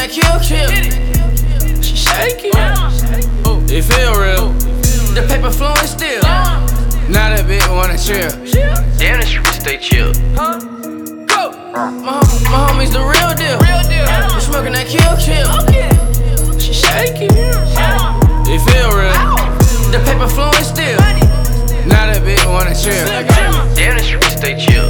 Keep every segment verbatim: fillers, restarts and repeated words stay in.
that kill kill. She shaky. It feel real. The paper flowing still. Now that bitch wanna chill. Damn, the streets stay chill. Huh? Go. My, my homies the real deal. We smoking that kill kill. She shaky. It feel real. The paper flowing still. Now that bitch wanna chill. Damn, the streets stay chill.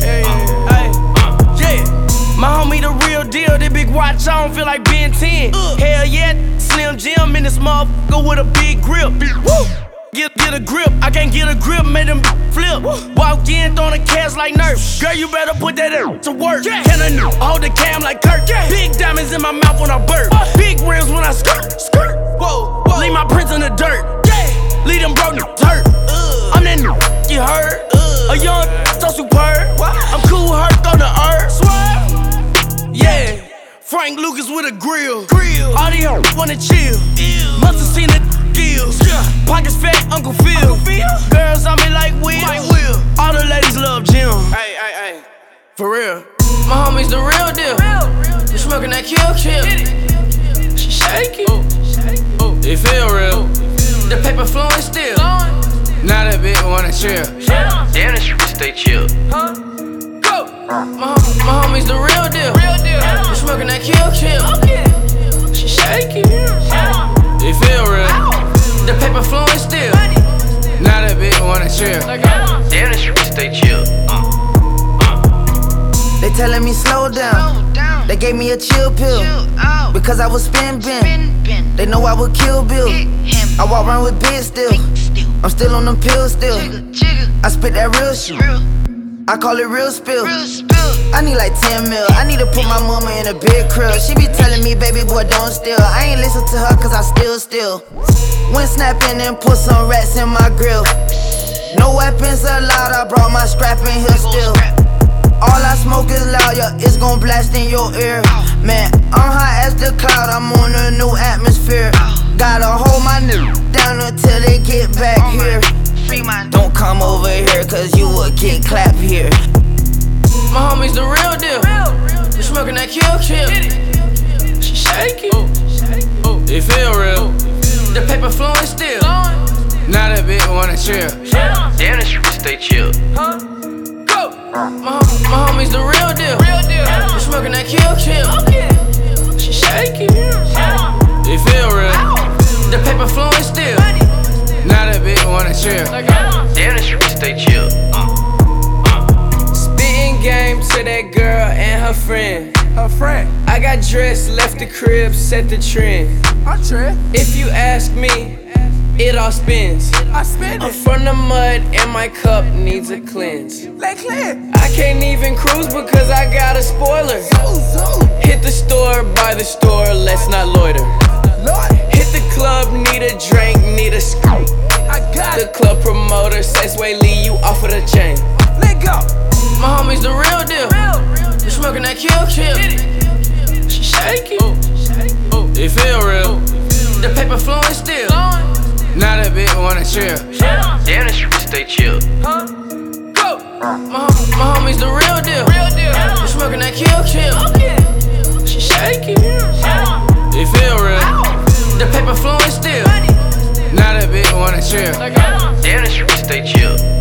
My homie the real deal, that big watch on feel like Ben ten. Uh. Hell yeah, Slim Jim in this motherfucker with a big grip. Woo. Get, get a grip, I can't get a grip, made them flip. Woo. Walk in, throwing the cash like Nerf. Girl, you better put that in to work. Yeah. Can I hold the cam like Kirk? Yeah. Big diamonds in my mouth when I burp. Uh. Big rims when I skirt, skirt. Whoa, whoa. Leave my prints in the dirt. Yeah. Leave them broke dirt. Uh. I'm that n you heard. Uh. A young so superb. What? I'm cool, hurt on the earth. Swear. Yeah, Frank Lucas with a grill. Grill. All these hoes wanna chill. Ew. Must have seen the gills. Yeah. Pockets fat, Uncle Phil. Uncle Phil. Girls on me like Will. Like Will. All the ladies love Jim. Hey, hey, hey. For real. My homies the real deal. We smoking that kill kill. She shaky. Oh. Oh. It feel real. The paper flowing still. Now that bitch wanna chill. Damn, the streets stay chill. Huh? My, my homies the real deal. We smoking that kill kill. She shaky. It feel real. The paper flowing still. Now that bitch wanna chill. Damn, the streets stay chill. They telling me slow down. They gave me a chill pill because I was spin bin. They know I would kill Bill. I walk around with big still. I'm still on them pills still. I spit that real shit. I call it real spill. I need like ten mil. I need to put my mama in a big crib. She be telling me, baby boy, don't steal. I ain't listen to her cause I still still. Went snapping and put some rats in my grill. No weapons allowed, I brought my strap in here still. All I smoke is loud, yeah, it's gon' blast in your ear. Man, I'm high as the cloud, I'm on a new atmosphere. Gotta hold my nigga down until they get back here. Don't come over here cause you will get clapped here. My homies the real deal. We smoking that kill kill. She shaky. Oh. It feel real. The paper flowing still. Now that bitch wanna chill. Damn, the streets stay chill. Huh? Go. My, my homies the real deal. We smoking that kill kill. She shaky. It feel real. The paper flowing still. Now that bitch wanna chill. Damn, the streets stay chill. Spitting game to that girl and her friend. Her friend. I got dressed, left the crib, set the trend. I trend. If you ask me, it all spins. I spin I'm it. from the mud and my cup needs a cleanse. Let clear. I can't even cruise because I got a spoiler. Zoom, zoom. Hit the store, buy the store, let's not loiter. Lord. Hit the club, need a drink, need a scoop. I got The it. club promoter says, wait, Lee, you off of the chain. Let go. My homies the real deal. We smoking that kill kill. She shaky. Oh. It feel real. The paper flowing still. Now that bitch wanna chill. Damn, the streets stay chill. Huh? Go. My, my homies the real deal. We smoking that kill kill. She shaky. It feel real. The paper flowing still. Now that bitch wanna chill. Damn, the streets stay chill.